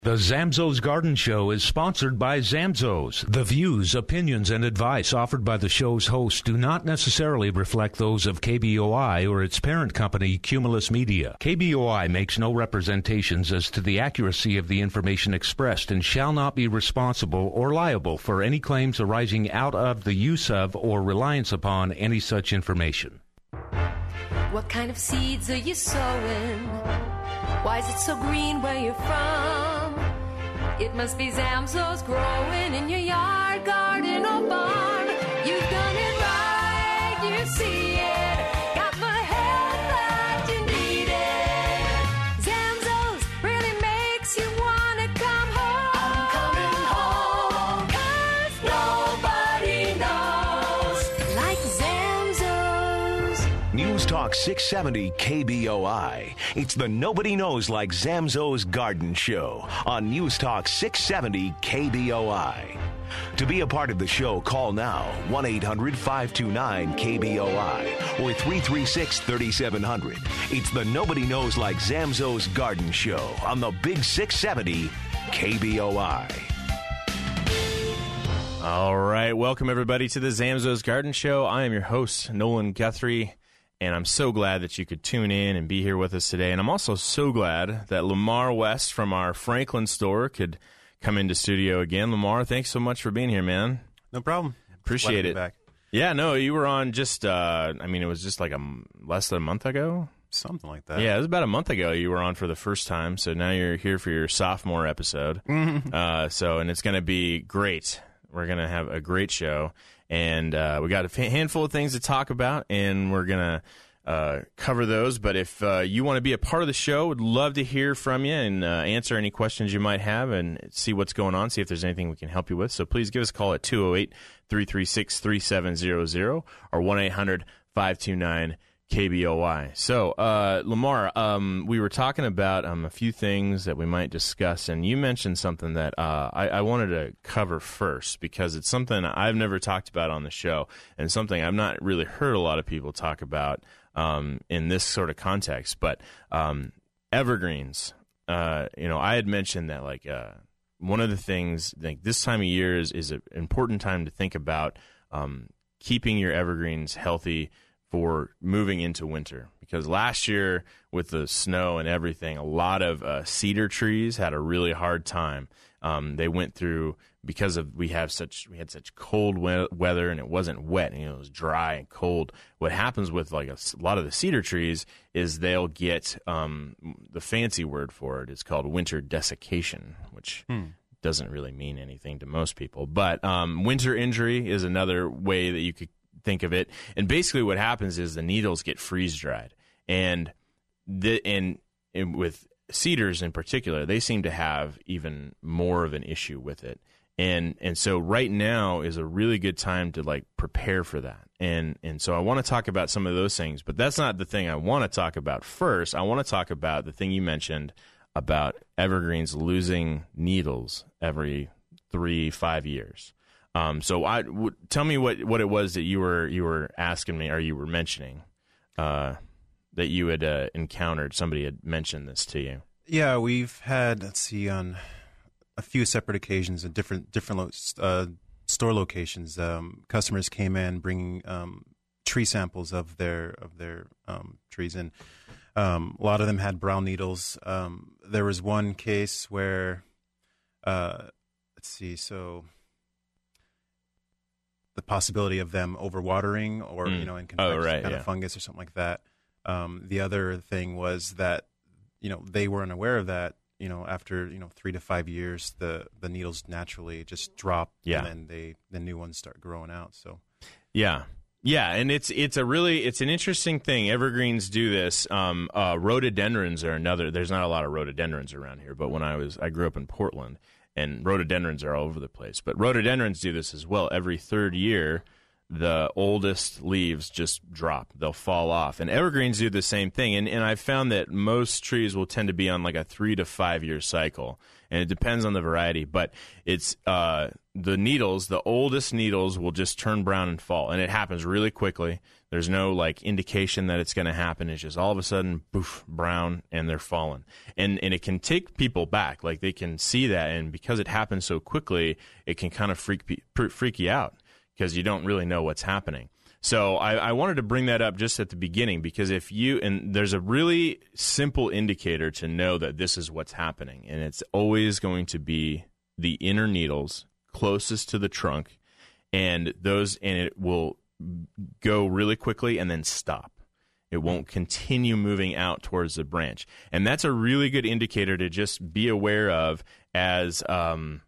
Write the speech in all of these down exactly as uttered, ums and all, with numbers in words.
The Zamzows Garden Show is sponsored by Zamzows. The views, opinions, and advice offered by the show's hosts do not necessarily reflect those of K B O I or its parent company, Cumulus Media. K B O I makes no representations as to the accuracy of the information expressed and shall not be responsible or liable for any claims arising out of the use of or reliance upon any such information. What kind of seeds are you sowing? Why is it so green where you're from? It must be Zamzows growing in your yard, garden, or barn. You've done it right, you see it. Got the help that you needed. Zamzows really makes you want to come home. I'm coming home, 'cause nobody knows like Zamzows. News Talk six seventy K B O I. It's the Nobody Knows Like Zamzows Garden Show on News Talk six seventy K B O I. To be a part of the show, call now one eight hundred five two nine K B O I or three three six three seven zero zero. It's the Nobody Knows Like Zamzows Garden Show on the Big six seventy K B O I. All right, welcome everybody to the Zamzows Garden Show. I am your host, Nolan Guthrie. And I'm so glad that you could tune in and be here with us today. And I'm also so glad that Lamar West from our Franklin store could come into studio again. Lamar, thanks so much for being here, man. No problem. Appreciate it. Back. Yeah, no, you were on just, uh, I mean, it was just like a, less than a month ago? Something like that. Yeah, it was about a month ago you were on for the first time. So now you're here for your sophomore episode. uh, so, and it's going to be great. We're going to have a great show. And uh, we got a handful of things to talk about, and we're going to uh, cover those. But if uh, you want to be a part of the show, would love to hear from you and uh, answer any questions you might have and see what's going on, see if there's anything we can help you with. So please give us a call at two oh eight, three three six, three seven zero zero or one eight hundred five two nine K B O I. So, uh, Lamar, um, we were talking about um, a few things that we might discuss, and you mentioned something that uh, I, I wanted to cover first because it's something I've never talked about on the show and something I've not really heard a lot of people talk about um, in this sort of context. But um, evergreens, uh, you know, I had mentioned that like uh, one of the things, like this time of year is, is an important time to think about um, keeping your evergreens healthy for moving into winter, because last year with the snow and everything, a lot of uh, cedar trees had a really hard time. Um, they went through because of we have such we had such cold we- weather and it wasn't wet, and, you know, it was dry and cold. What happens with like a, a lot of the cedar trees is they'll get um, the fancy word for it is called winter desiccation, which hmm. doesn't really mean anything to most people. But um, winter injury is another way that you could think of it. And basically what happens is the needles get freeze dried, and the and, and with cedars in particular, they seem to have even more of an issue with it. And and so right now is a really good time to like prepare for that. And and so I want to talk about some of those things, but that's not the thing I want to talk about first. I want to talk about the thing you mentioned about evergreens losing needles every three, five years. Um, so I w- tell me what, what it was that you were you were asking me or you were mentioning uh, that you had uh, encountered. Somebody had mentioned this to you. Yeah, we've had let's see on a few separate occasions at different different lo- uh, store locations. Um, customers came in bringing um, tree samples of their of their um, trees, and um, a lot of them had brown needles. Um, there was one case where uh, let's see, so. the possibility of them overwatering or, mm. you know, in oh, right, kind yeah. of fungus or something like that. Um, the other thing was that, you know, they weren't aware of that. You know, after, you know, three to five years, the, the needles naturally just drop, yeah. and then they the new ones start growing out. So, yeah. Yeah, and it's it's a really it's an interesting thing. Evergreens do this. Um, uh, rhododendrons are another. There's not a lot of rhododendrons around here, but when I was I grew up in Portland, and rhododendrons are all over the place. But rhododendrons do this as well. Every third year, the oldest leaves just drop. They'll fall off. And evergreens do the same thing. And, and I've found that most trees will tend to be on like a three to five year cycle. And it depends on the variety. But it's uh, the needles, the oldest needles will just turn brown and fall. And it happens really quickly. There's no like indication that it's going to happen. It's just all of a sudden, poof, brown, and they're falling. And and it can take people back. Like they can see that. And because it happens so quickly, it can kind of freak, freak you out, because you don't really know what's happening. So I, I wanted to bring that up just at the beginning, because if you, and there's a really simple indicator to know that this is what's happening, and it's always going to be the inner needles closest to the trunk, and those, and it will go really quickly and then stop. It won't continue moving out towards the branch. And that's a really good indicator to just be aware of as, um,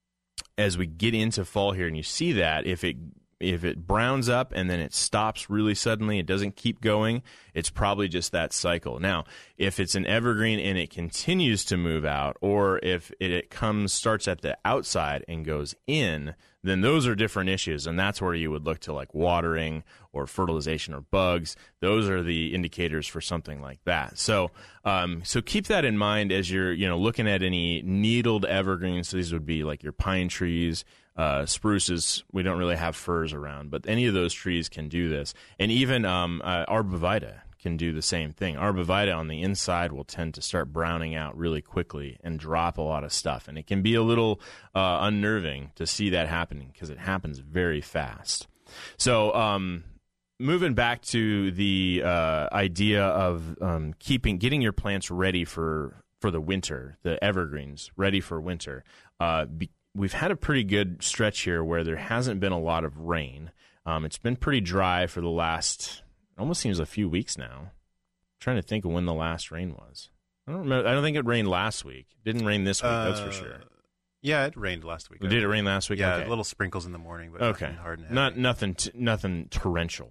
as we get into fall here, and you see that if it if it browns up and then it stops really suddenly, it doesn't keep going, it's probably just that cycle. Now, if it's an evergreen and it continues to move out, or if it, it comes starts at the outside and goes in, then those are different issues, and that's where you would look to like watering or fertilization or bugs. Those are the indicators for something like that. So, um, so keep that in mind as you're, you know, looking at any needled evergreens. So these would be like your pine trees, uh, spruces. We don't really have firs around, but any of those trees can do this, and even um, uh, arborvitae can do the same thing. Arborvitae on the inside will tend to start browning out really quickly and drop a lot of stuff, and it can be a little uh, unnerving to see that happening, because it happens very fast. So um, moving back to the uh, idea of um, keeping getting your plants ready for, for the winter, the evergreens ready for winter, uh, be, we've had a pretty good stretch here where there hasn't been a lot of rain. Um, it's been pretty dry for the last... It almost seems a few weeks now. I'm trying to think of when the last rain was. I don't remember. I don't think it rained last week. It didn't rain this week, uh, that's for sure. Yeah, it rained last week. Did it rain last week? Yeah, okay. Little sprinkles in the morning, but okay. nothing hard and heavy. Not nothing, t- nothing torrential.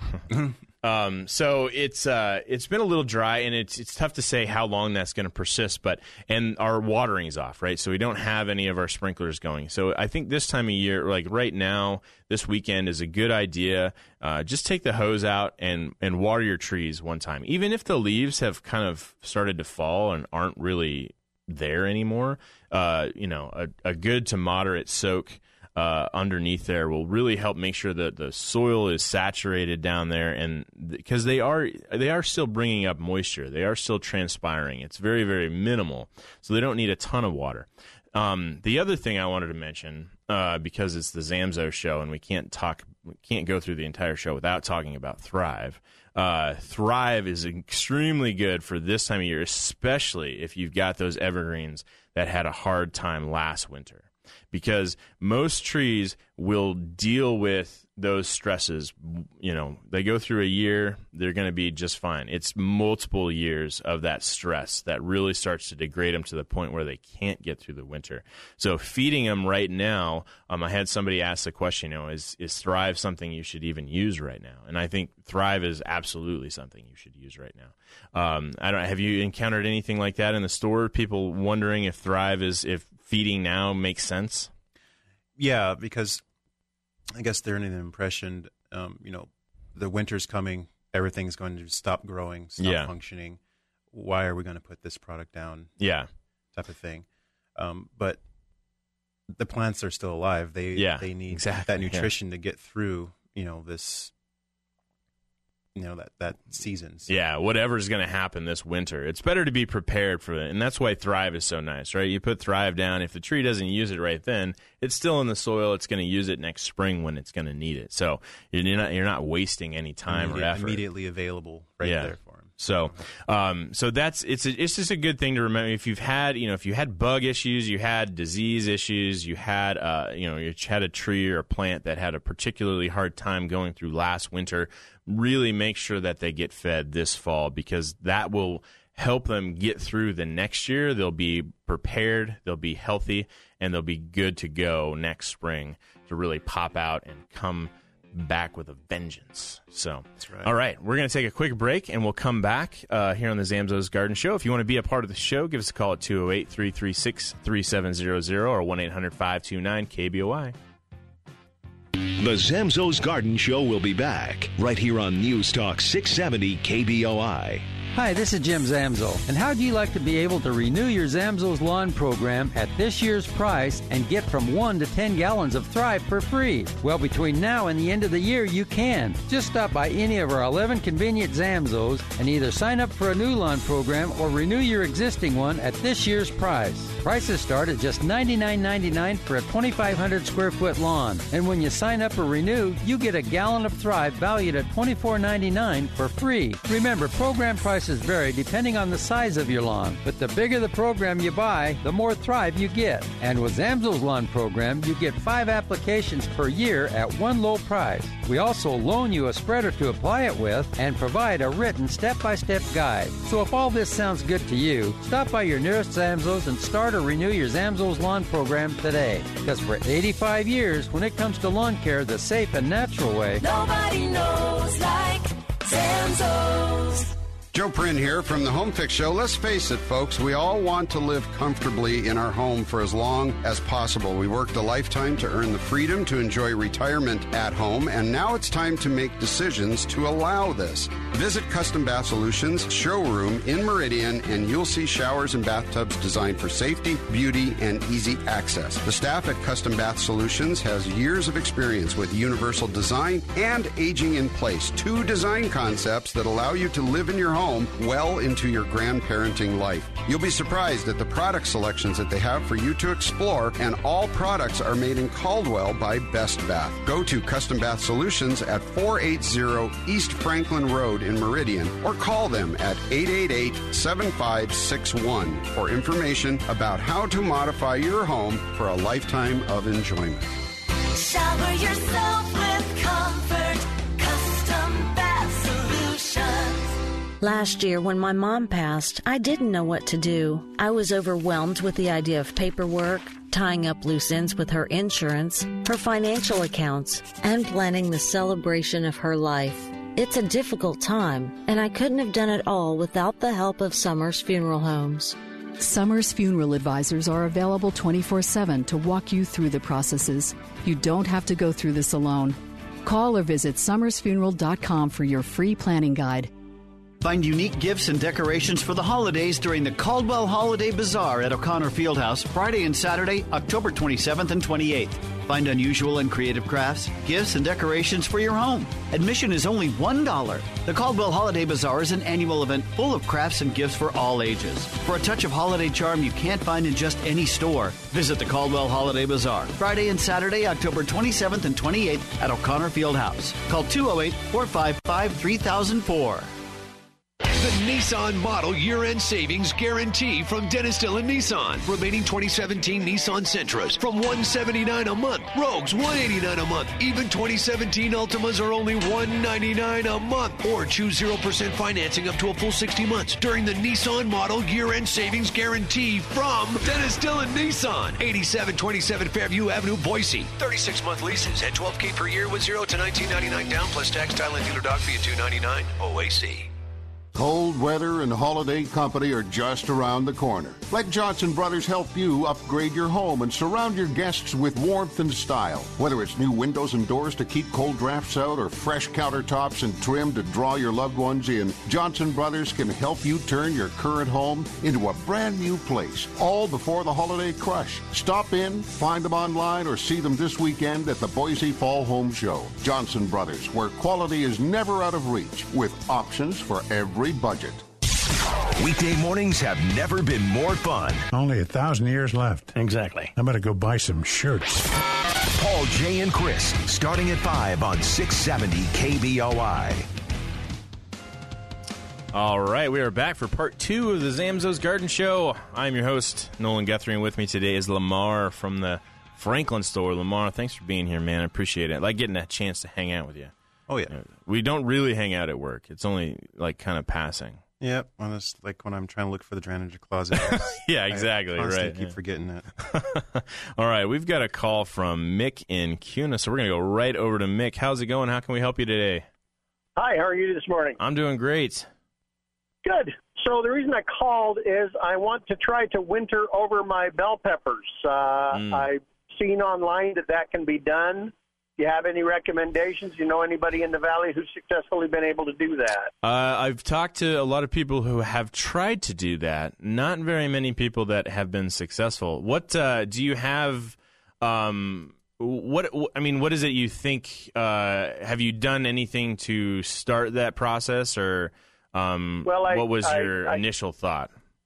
um, so it's uh, it's been a little dry, and it's it's tough to say how long that's going to persist. But and our watering's off, right? So we don't have any of our sprinklers going. So I think this time of year, like right now, this weekend is a good idea. Uh, just take the hose out and and water your trees one time, even if the leaves have kind of started to fall and aren't really there anymore. Uh, you know, a, a good to moderate soak uh, underneath there will really help make sure that the soil is saturated down there, and because they are they are still bringing up moisture, they are still transpiring. It's very very minimal, so they don't need a ton of water. Um, the other thing I wanted to mention, uh, because it's the Zamzo show and we can't talk, we can't go through the entire show without talking about Thrive. Uh, Thrive is extremely good for this time of year, especially if you've got those evergreens that had a hard time last winter, because most trees will deal with those stresses. You know, they go through a year, they're going to be just fine. It's multiple years of that stress that really starts to degrade them to the point where they can't get through the winter. So feeding them right now, um, I had somebody ask the question, you know, is, is Thrive something you should even use right now? And I think Thrive is absolutely something you should use right now. Um, I don't, have you encountered anything like that in the store? People wondering if Thrive is, if feeding now makes sense? Yeah, because I guess they're in the impression, um, you know, the winter's coming, everything's going to stop growing, stop yeah. functioning. Why are we going to put this product down? Yeah. Type of thing. Um, but the plants are still alive. They yeah, they need exactly. that nutrition yeah. to get through, you know, this, you know, that, that season. So. Yeah, whatever's going to happen this winter. It's better to be prepared for it, and that's why Thrive is so nice, right? You put Thrive down. If the tree doesn't use it right then, it's still in the soil. It's going to use it next spring when it's going to need it. So you're not you're not wasting any time Immediate, or effort. Immediately available right yeah. there for him. So, um, so that's it's a, it's just a good thing to remember. If you've had, you know, if you had bug issues, you had disease issues, you had, uh, you know, you had a tree or a plant that had a particularly hard time going through last winter, really make sure that they get fed this fall, because that will help them get through the next year. They'll be prepared, they'll be healthy, and they'll be good to go next spring to really pop out and come back with a vengeance. So, that's right. All right, we're going to take a quick break, and we'll come back uh, here on the Zamzo's Garden Show. If you want to be a part of the show, give us a call at two oh eight, three three six, three seven zero zero or one eight hundred, five two nine, K B O I. The Zamzows Garden Show will be back right here on News Talk six seventy K B O I. Hi, this is Jim Zamzo. And how'd you like to be able to renew your Zamzows lawn program at this year's price and get from one to ten gallons of Thrive for free? Well, between now and the end of the year, you can. Just stop by any of our eleven convenient Zamzows and either sign up for a new lawn program or renew your existing one at this year's price. Prices start at just ninety-nine ninety-nine for a twenty-five hundred square foot lawn. And when you sign up or renew, you get a gallon of Thrive valued at twenty-four ninety-nine for free. Remember, program prices vary depending on the size of your lawn, but the bigger the program you buy, the more Thrive you get. And with Zamzows Lawn Program, you get five applications per year at one low price. We also loan you a spreader to apply it with and provide a written step-by-step guide. So if all this sounds good to you, stop by your nearest Zamzows and start or renew your Zamzows Lawn Program today. Because for eighty-five years, when it comes to lawn care the safe and natural way, Nobody knows like Zamzows. Joe Prin here from the Home Fix Show. Let's face it, folks, we all want to live comfortably in our home for as long as possible. We worked a lifetime to earn the freedom to enjoy retirement at home, and now it's time to make decisions to allow this. Visit Custom Bath Solutions showroom in Meridian, and you'll see showers and bathtubs designed for safety, beauty, and easy access. The staff at Custom Bath Solutions has years of experience with universal design and aging in place, two design concepts that allow you to live in your home well into your grandparenting life. You'll be surprised at the product selections that they have for you to explore, and all products are made in Caldwell by Best Bath. Go to Custom Bath Solutions at four eighty East Franklin Road in Meridian, or call them at eight eight eight, seven five six one for information about how to modify your home for a lifetime of enjoyment. Shower yourself with comfort. Custom Bath Solutions. Last year, when my mom passed, I didn't know what to do. I was overwhelmed with the idea of paperwork, tying up loose ends with her insurance, her financial accounts, and planning the celebration of her life. It's a difficult time, and I couldn't have done it all without the help of Summers Funeral Homes. Summers Funeral Advisors are available twenty-four seven to walk you through the processes. You don't have to go through this alone. Call or visit summers funeral dot com for your free planning guide. Find unique gifts and decorations for the holidays during the Caldwell Holiday Bazaar at O'Connor Fieldhouse, Friday and Saturday, October twenty-seventh and twenty-eighth. Find unusual and creative crafts, gifts, and decorations for your home. Admission is only one dollar. The Caldwell Holiday Bazaar is an annual event full of crafts and gifts for all ages. For a touch of holiday charm you can't find in just any store, visit the Caldwell Holiday Bazaar, Friday and Saturday, October twenty-seventh and twenty-eighth at O'Connor Fieldhouse. Call two oh eight, four five five, three thousand four. The Nissan Model Year-End Savings Guarantee from Dennis Dillon Nissan. Remaining twenty seventeen Nissan Sentras from one hundred seventy-nine dollars a month. Rogues, one hundred eighty-nine dollars a month. Even twenty seventeen Ultimas are only one hundred ninety-nine dollars a month. Or choose zero percent financing up to a full sixty months during the Nissan Model Year-End Savings Guarantee from Dennis Dillon Nissan. eighty-seven twenty-seven Fairview Avenue, Boise. thirty-six month leases at twelve thousand dollars per year with zero to nineteen ninety-nine down plus tax, tile, and dealer dog fee at two hundred ninety-nine dollars O A C. Cold weather and holiday company are just around the corner. Let Johnson Brothers help you upgrade your home and surround your guests with warmth and style. Whether it's new windows and doors to keep cold drafts out or fresh countertops and trim to draw your loved ones in, Johnson Brothers can help you turn your current home into a brand new place, all before the holiday crush. Stop in, find them online, or see them this weekend at the Boise Fall Home Show. Johnson Brothers, where quality is never out of reach, with options for every budget. Weekday mornings have never been more fun. Only a thousand years left. Exactly. I better go buy some shirts. Paul, Jay, and Chris, starting at five on six seventy K B O I. All right, we are back for part two of the Zamzows Garden Show. I'm your host, Nolan Guthrie, and with me today is Lamar from the Franklin store. Lamar, thanks for being here, man. I appreciate it. I like getting that chance to hang out with you. Oh, yeah. We don't really hang out at work. It's only, like, kind of passing. Yeah, when it's like when I'm trying to look for the drainage closet. Yeah, exactly, I right. keep yeah. forgetting it. All right, we've got a call from Mick in Kuna, so we're going to go right over to Mick. How's it going? How can we help you today? Hi, how are you this morning? I'm doing great. Good. So the reason I called is I want to try to winter over my bell peppers. Uh, mm. I've seen online that that can be done. you have any recommendations? You know anybody in the valley who's successfully been able to do that? Uh, I've talked to a lot of people who have tried to do that. Not very many people that have been successful. What uh, do you have? Um, what I mean, what is it you think? Uh, have you done anything to start that process, or um, well, I, what was I, your I, initial thought?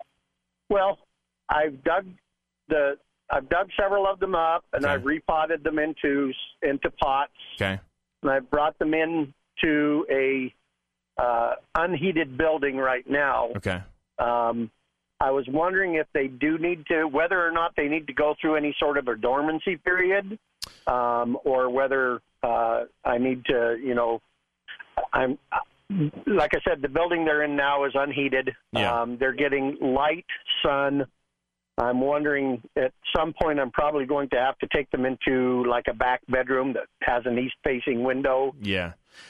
Well, I've dug the. I've dug several of them up, and Okay. I've repotted them into into pots. Okay. And I've brought them in to a uh, unheated building right now. Okay. Um, I was wondering if they do need to, whether or not they need to go through any sort of a dormancy period, um, or whether uh, I need to, you know, I'm like I said, the building they're in now is unheated. Yeah. Um, they're getting light sun. I'm wondering at some point I'm probably going to have to take them into like a back bedroom that has an east-facing window. Yeah.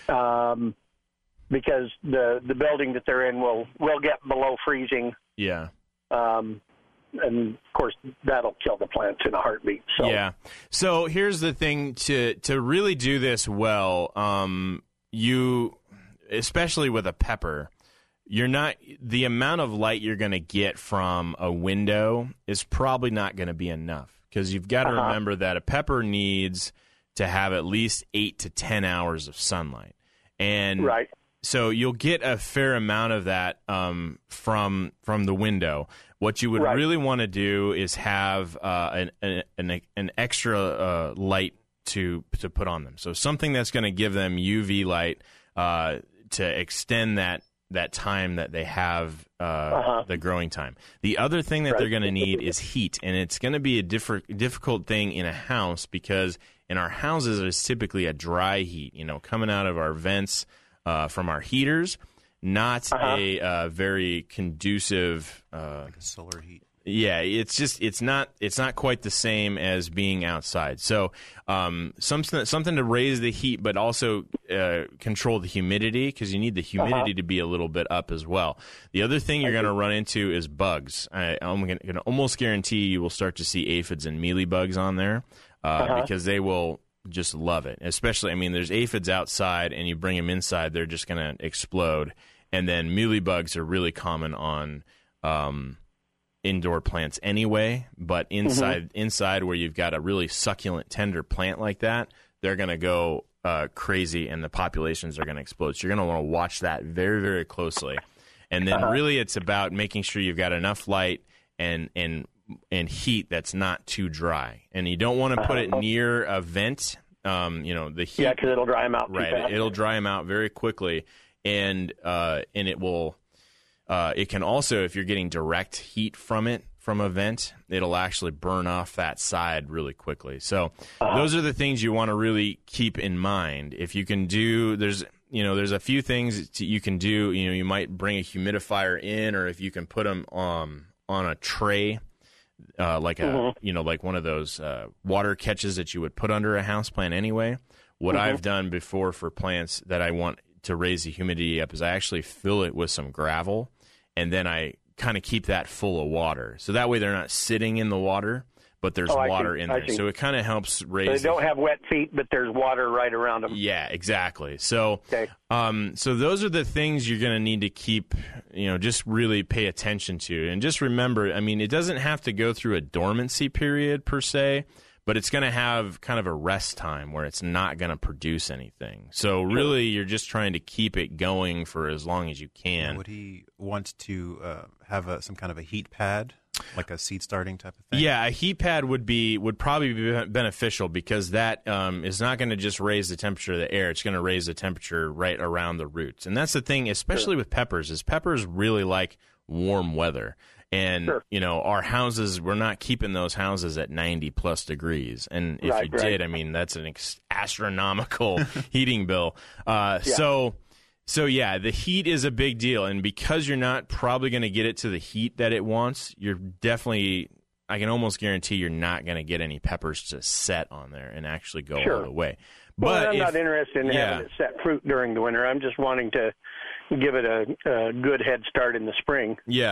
Um, because the the building that they're in will, will get below freezing. Yeah. Um, and, of course, that'll kill the plants in a heartbeat. So. Yeah. So here's the thing. To, to really do this well, um, you, especially with a pepper, you're not the amount of light you're going to get from a window is probably not going to be enough, because you've got to Uh-huh. remember that a pepper needs to have at least eight to ten hours of sunlight, and Right. so you'll get a fair amount of that um, from from the window. What you would Right. really want to do is have uh, an, an an an extra uh, light to to put on them. So something that's going to give them U V light uh, to extend that. that time that they have uh, Uh-huh. the growing time. The other thing that Right. they're going to need is heat, and it's going to be a different difficult thing in a house, because in our houses it's typically a dry heat, you know, coming out of our vents uh, from our heaters, not Uh-huh. a uh, very conducive uh, Like a solar heat. yeah, it's just it's not it's not quite the same as being outside. So um, something something to raise the heat, but also uh, control the humidity, because you need the humidity Uh-huh. to be a little bit up as well. The other thing you're going to run into is bugs. I, I'm going to almost guarantee you will start to see aphids and mealybugs on there uh, Uh-huh. because they will just love it. Especially, I mean, there's aphids outside, and you bring them inside, they're just going to explode. And then mealybugs are really common on. Um, indoor plants anyway, but inside Mm-hmm. inside where you've got a really succulent, tender plant like that, they're going to go uh, crazy, and the populations are going to explode. So you're going to want to watch that very, very closely. And then Uh-huh. really it's about making sure you've got enough light and and and heat that's not too dry. And you don't want to put it Uh-huh. near a vent. Um, you know, the heat. Yeah, because it'll dry them out too Right, fast. it'll dry them out very quickly, and uh, and it will. Uh, it can also, if you're getting direct heat from it, from a vent, it'll actually burn off that side really quickly. So Uh-huh. those are the things you want to really keep in mind. If you can do, there's, you know, there's a few things that you can do. You know, you might bring a humidifier in, or if you can put them um, on a tray, uh, like a, Mhm. you know, like one of those uh, water catches that you would put under a house plant anyway. What Mhm. I've done before for plants that I want to raise the humidity up is I actually fill it with some gravel, and then I kind of keep that full of water. So that way they're not sitting in the water, but there's Oh, I water see. in I there. see. So it kind of helps So raise they the don't have wet feet, but there's water right around them. yeah, exactly. So, Okay. um, so those are the things you're going to need to keep, you know, just really pay attention to, and just remember. I mean, it doesn't have to go through a dormancy period per se, but it's going to have kind of a rest time where it's not going to produce anything. So really, you're just trying to keep it going for as long as you can. Would he want to uh, have a, some kind of a heat pad, like a seed starting type of thing? Yeah, a heat pad would be would probably be beneficial, because that um, is not going to just raise the temperature of the air; it's going to raise the temperature right around the roots. And that's the thing, especially with peppers, is peppers really like warm weather. And Sure. you know, our houses, we're not keeping those houses at ninety plus degrees. And if Right, you right. did, I mean, that's an ex- astronomical heating bill. Uh, Yeah. So. So yeah, the heat is a big deal, and because you're not probably going to get it to the heat that it wants, you're definitely, I can almost guarantee you're not going to get any peppers to set on there and actually go Sure. all the way. Well, But I'm if, not interested in yeah. having it set fruit during the winter. I'm just wanting to give it a, a good head start in the spring. Yeah.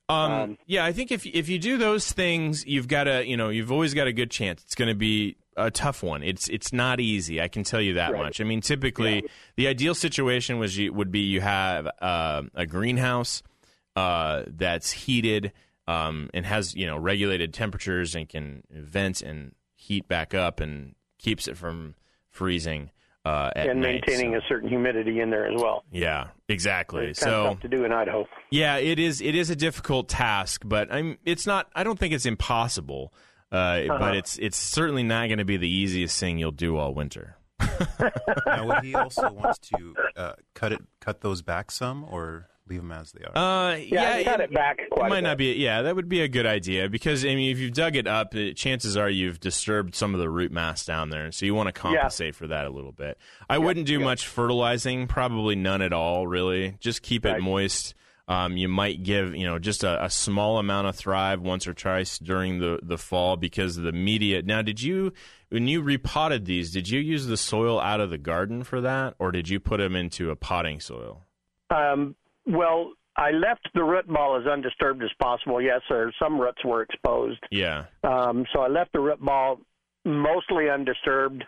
Um, Um, yeah, I think if if you do those things, you've got a you know you've always got a good chance. It's going to be a tough one. It's it's not easy. I can tell you that Right. much. I mean, typically Yeah. the ideal situation was you, would be you have uh, a greenhouse uh, that's heated um, and has you know regulated temperatures and can vent and heat back up and keeps it from freezing uh, at and night. maintaining So- a certain humidity in there as well. Yeah, exactly. It's kind of So tough to do in Idaho. yeah, it is. It is a difficult task, but I'm. It's not. I don't think it's impossible. Uh, Uh-huh. But it's. It's certainly not going to be the easiest thing you'll do all winter. Now, would he also want to uh, cut it, cut those back some, or leave them as they are? Uh, Yeah, I cut it back quite It a might bit. not be. Yeah, that would be a good idea because I mean, if you've dug it up, it, chances are you've disturbed some of the root mass down there, so you want to compensate for that a little bit. I wouldn't do much fertilizing, probably none at all, really. Just keep it Right. moist. Um, you might give, you know, just a, a small amount of Thrive once or twice during the, the fall because the media. Now, did you, when you repotted these, did you use the soil out of the garden for that, or did you put them into a potting soil? Um, well, I left the root ball as undisturbed as possible. Yes, sir. Some roots were exposed. Yeah. Um, so I left the root ball mostly undisturbed,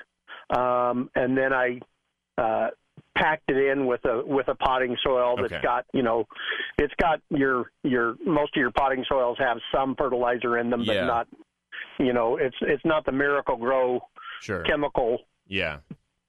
um, and then I uh, packed it in with a with a potting soil that's Okay. got you know, it's got your your most of your potting soils have some fertilizer in them, but Yeah. not you know it's it's not the Miracle Grow Sure. chemical. Yeah.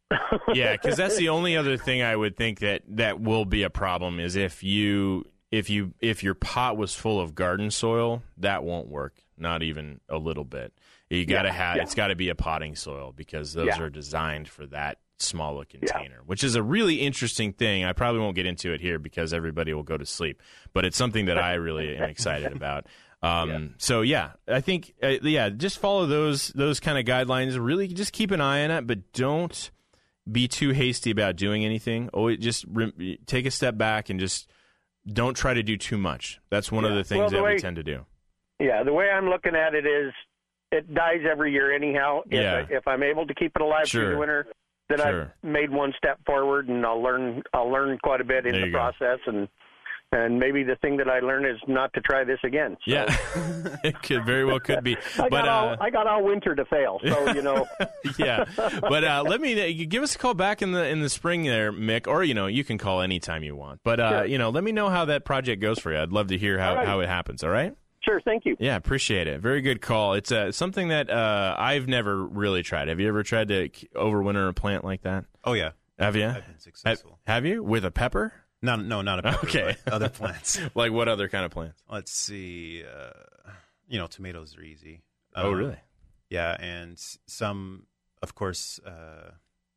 Yeah, because that's the only other thing I would think that, that will be a problem is if you if you if your pot was full of garden soil, that won't work. Not even a little bit. You got to Yeah, have yeah. it's got to be a potting soil because those Yeah. are designed for that small a container, which is a really interesting thing. I probably won't get into it here because everybody will go to sleep, but it's something that I really am excited about. Um, Yeah. So yeah, I think uh, yeah, just follow those those kind of guidelines. Really, just keep an eye on it, but don't be too hasty about doing anything. Always just re- take a step back and just don't try to do too much. That's one of Yeah. the things Well, the that we way- tend to do. Yeah, the way I'm looking at it is, it dies every year anyhow. If, Yeah. I, if I'm able to keep it alive Sure. through the winter, then Sure. I've made one step forward, and I'll learn. I'll learn quite a bit in There the you go. process, and and maybe the thing that I learn is not to try this again. So Yeah, it could very well could be. I But got all uh, I got all winter to fail. So you know, yeah, but uh, let me give us a call back in the in the spring there, Mick, or you know you can call anytime you want. But uh, Sure. you know, let me know how that project goes for you. I'd love to hear how, All right. how it happens. All right. sure. Thank you. Yeah, appreciate it. Very good call. It's uh, something that uh, I've never really tried. Have you ever tried to k- overwinter a plant like that? Oh yeah, Have you? I've been successful. Have you with a pepper? No, no, not a pepper, Okay. but other plants. Like what other kind of plants? Let's see. Uh, you know, tomatoes are easy. Oh, Um, really? Yeah, and s- some, of course, uh,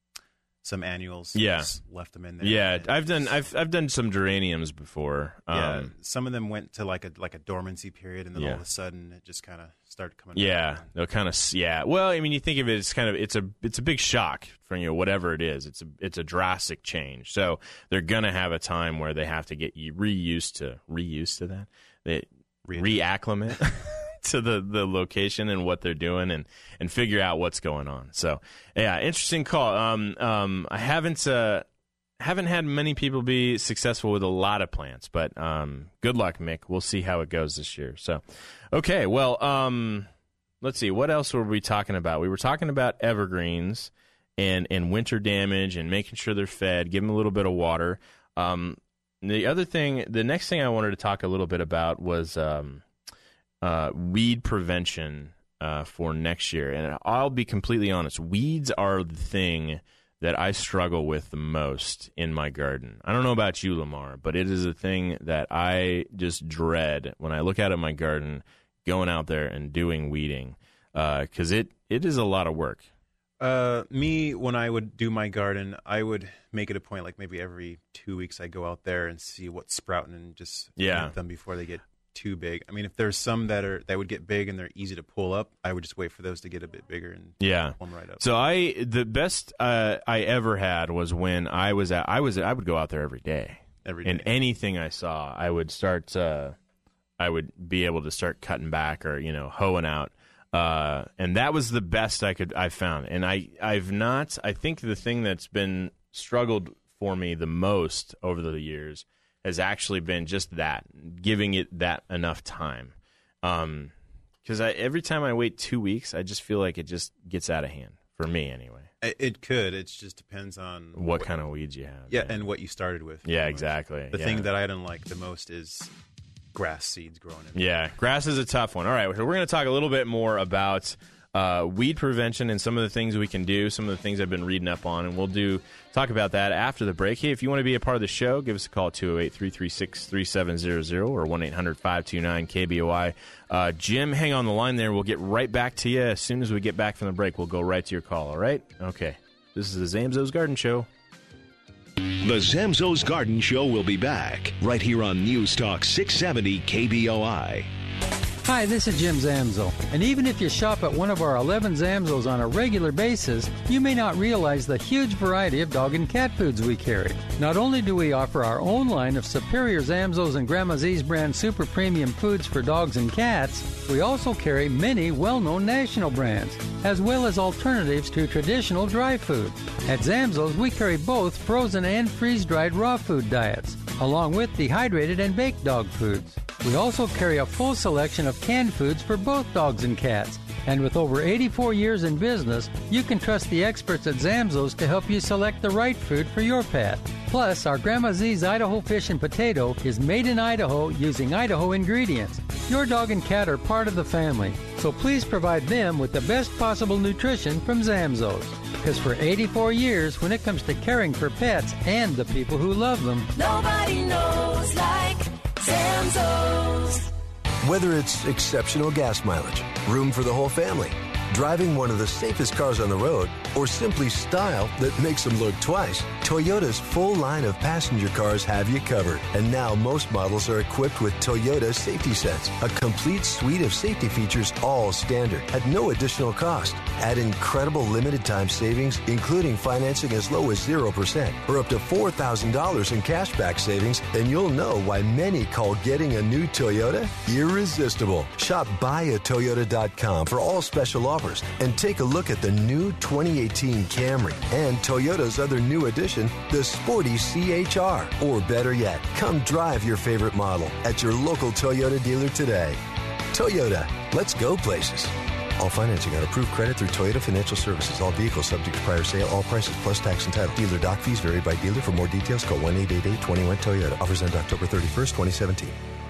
some annuals. Yeah. just left them in there. Yeah, and I've done just- I've I've done some geraniums before. Yeah, Um, some of them went to like a like a dormancy period, and then Yeah. all of a sudden it just kind of started coming. Yeah, back. they'll kind of yeah. Well, I mean, you think of it as kind of it's a it's a big shock for you know whatever it is. It's a it's a drastic change. So they're gonna have a time where they have to get you reused to reused to that. They reacclimate to the the location and what they're doing and and figure out what's going on. So yeah, interesting call. Um um I haven't uh haven't had many people be successful with a lot of plants, but um, good luck, Mick. We'll see how it goes this year. So, okay, well, um, let's see. What else were we talking about? We were talking about evergreens and, and winter damage and making sure they're fed, give them a little bit of water. Um, the other thing, the next thing I wanted to talk a little bit about was um, uh, weed prevention uh, for next year. And I'll be completely honest, weeds are the thing that I struggle with the most in my garden. I don't know about you, Lamar, but it is a thing that I just dread when I look out at my garden, going out there and doing weeding, because uh, it, it is a lot of work. Uh, me, when I would do my garden, I would make it a point, like maybe every two weeks I go out there and see what's sprouting and just Yeah. nip them before they get too big. I mean, if there's some that are that would get big and they're easy to pull up, I would just wait for those to get a bit bigger and Yeah. pull them right up. So I the best uh, I ever had was when I was at I was I would go out there every day. Every And day. anything I saw, I would start uh, I would be able to start cutting back or, you know, hoeing out. Uh, and that was the best I could I found. And I I've not I think the thing that's been struggled for me the most over the years has actually been just that, giving it that enough time. Um, because I every time I wait two weeks, I just feel like it just gets out of hand for me anyway. It could. It just depends on what, what kind of weeds you have. Yeah, yeah, and what you started with. Yeah, exactly. The yeah. thing that I don't like the most is grass seeds growing in. Yeah, grass is a tough one. All right, so we're going to talk a little bit more about uh, weed prevention and some of the things we can do, some of the things I've been reading up on, and we'll do talk about that after the break. Hey, if you want to be a part of the show, give us a call at two oh eight, three three six, three seven zero zero or one eight hundred, five two nine, K B O I. Uh, Jim, hang on the line there. We'll get right back to you. As soon as we get back from the break, we'll go right to your call, all right? Okay. This is the Zamzows Garden Show. The Zamzows Garden Show will be back right here on News Talk six seventy K B O I. Hi, this is Jim Zamzo, and even if you shop at one of our eleven Zamzos on a regular basis, you may not realize the huge variety of dog and cat foods we carry. Not only do we offer our own line of superior Zamzos and Grandma Z's brand super premium foods for dogs and cats, we also carry many well-known national brands, as well as alternatives to traditional dry food. At Zamzo's, we carry both frozen and freeze-dried raw food diets, along with dehydrated and baked dog foods. We also carry a full selection of canned foods for both dogs and cats. And with over eighty-four years in business, you can trust the experts at Zamzo's to help you select the right food for your pet. Plus, our Grandma Z's Idaho Fish and Potato is made in Idaho using Idaho ingredients. Your dog and cat are part of the family, so please provide them with the best possible nutrition from Zamzo's. Because for eighty-four years, when it comes to caring for pets and the people who love them, nobody knows like Zamzo's. Whether it's exceptional gas mileage, room for the whole family, driving one of the safest cars on the road, or simply style that makes them look twice, Toyota's full line of passenger cars have you covered. And now most models are equipped with Toyota Safety Sense, a complete suite of safety features, all standard, at no additional cost. Add incredible limited time savings, including financing as low as zero percent, or up to four thousand dollars in cashback savings, and you'll know why many call getting a new Toyota irresistible. Shop buy a toyota dot com for all special offers, and take a look at the new twenty eighteen Camry and Toyota's other new addition, the sporty C H R. Or better yet, come drive your favorite model at your local Toyota dealer today. Toyota, let's go places. All financing on approved credit through Toyota Financial Services. All vehicles subject to prior sale. All prices plus tax and title. Dealer dock fees vary by dealer. For more details, call one eight eight eight, two one, Toyota. Offers end October thirty-first, twenty seventeen.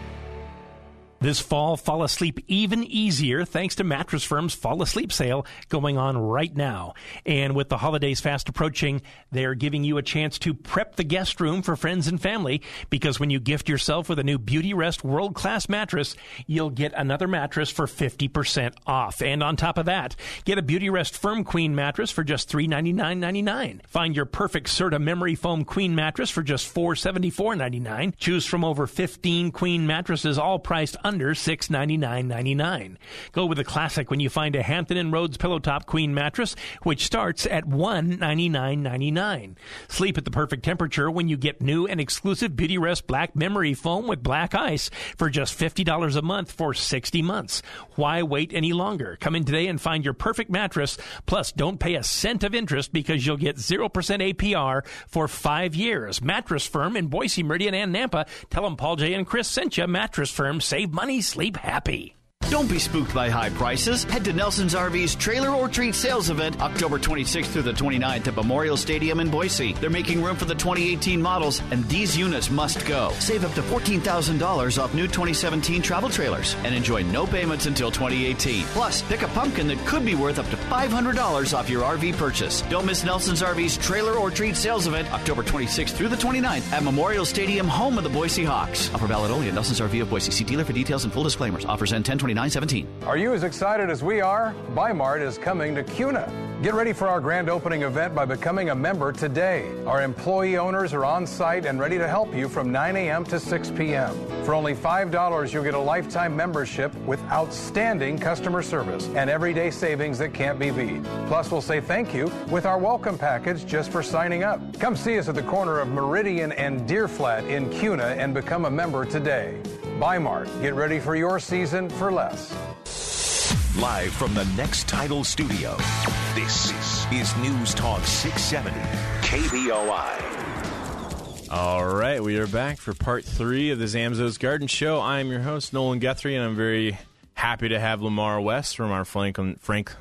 This fall, fall asleep even easier thanks to Mattress Firm's Fall Asleep Sale going on right now. And with the holidays fast approaching, they're giving you a chance to prep the guest room for friends and family, because when you gift yourself with a new Beauty Rest world-class mattress, you'll get another mattress for fifty percent off. And on top of that, get a Beauty Rest Firm Queen mattress for just three hundred ninety-nine dollars and ninety-nine cents. Find your perfect Serta Memory Foam Queen mattress for just four hundred seventy-four dollars and ninety-nine cents. Choose from over fifteen queen mattresses, all priced under six hundred ninety-nine dollars and ninety-nine cents. Go with a classic when you find a Hampton and Rhodes Pillow Top Queen mattress, which starts at one hundred ninety-nine dollars and ninety-nine cents. Sleep at the perfect temperature when you get new and exclusive Beauty Rest Black Memory Foam with black ice for just fifty dollars a month for sixty months. Why wait any longer? Come in today and find your perfect mattress. Plus, don't pay a cent of interest because you'll get zero percent A P R for five years. Mattress Firm in Boise, Meridian, and Nampa. Tell them Paul J. and Chris sent you. Mattress Firm. Save money, sleep happy. Don't be spooked by high prices. Head to Nelson's R V's Trailer or Treat sales event October twenty-sixth through the twenty-ninth at Memorial Stadium in Boise. They're making room for the twenty eighteen models, and these units must go. Save up to fourteen thousand dollars off new twenty seventeen travel trailers and enjoy no payments until twenty eighteen. Plus, pick a pumpkin that could be worth up to five hundred dollars off your R V purchase. Don't miss Nelson's R V's Trailer or Treat sales event October twenty-sixth through the twenty-ninth at Memorial Stadium, home of the Boise Hawks. Offer valid only at Nelson's R V of Boise. See dealer for details and full disclaimers. Offers end ten twenty-nine seventeen. Are you as excited as we are? Bi-Mart is coming to Kuna. Get ready for our grand opening event by becoming a member today. Our employee owners are on site and ready to help you from nine a.m. to six p.m. For only five dollars, you'll get a lifetime membership with outstanding customer service and everyday savings that can't be beat. Plus, we'll say thank you with our welcome package just for signing up. Come see us at the corner of Meridian and Deer Flat in Kuna and become a member today. Bi-Mart. Get ready for your season for less. Live from the Next Title Studio, this is News Talk six seventy K B O I. All right, we are back for part three of the Zamzows Garden Show. I am your host, Nolan Guthrie, and I'm very happy to have Lamar West from our Franklin, Frank,